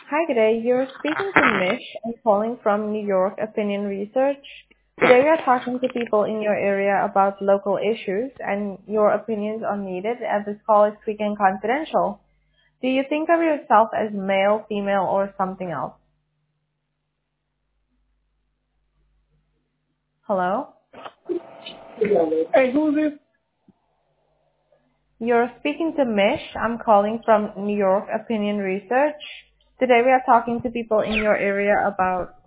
Hi, good day. You're speaking to Mish. I'm calling from New York Opinion Research. Today we are talking to people in your area about local issues and your opinions are needed as this call is quick and confidential. Do you think of yourself as male, female, or something else? Hello? Hey, who's this? You're speaking to Mish. I'm calling from New York Opinion Research. Today we are talking to people in your area about